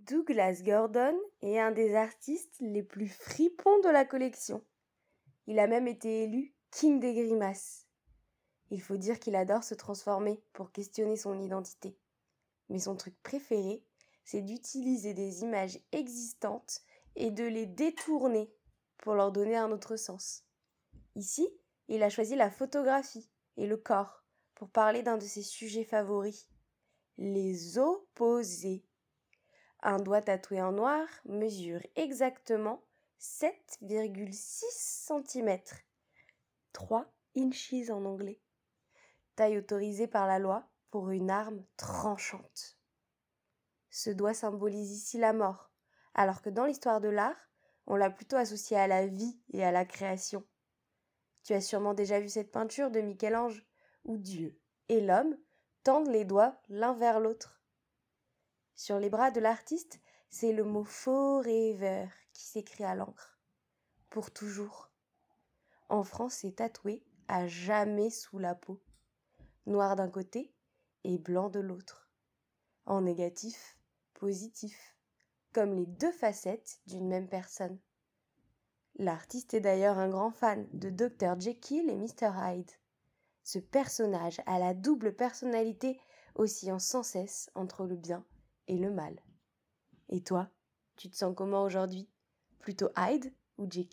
Douglas Gordon est un des artistes les plus fripons de la collection. Il a même été élu King des grimaces. Il faut dire qu'il adore se transformer pour questionner son identité. Mais son truc préféré, c'est d'utiliser des images existantes et de les détourner pour leur donner un autre sens. Ici, il a choisi la photographie et le corps pour parler d'un de ses sujets favoris, les opposés. Un doigt tatoué en noir mesure exactement 7,6 cm, 3 inches en anglais. Taille autorisée par la loi pour une arme tranchante. Ce doigt symbolise ici la mort, alors que dans l'histoire de l'art, on l'a plutôt associé à la vie et à la création. Tu as sûrement déjà vu cette peinture de Michel-Ange, où Dieu et l'homme tendent les doigts l'un vers l'autre. Sur les bras de l'artiste, c'est le mot forever qui s'écrit à l'encre. Pour toujours. En France, c'est tatoué à jamais sous la peau. Noir d'un côté et blanc de l'autre. En négatif, positif. Comme les deux facettes d'une même personne. L'artiste est d'ailleurs un grand fan de Dr. Jekyll et Mr. Hyde. Ce personnage a la double personnalité oscillant sans cesse entre le bien et le mal. Et toi, tu te sens comment aujourd'hui ? Plutôt Hyde ou Jekyll ?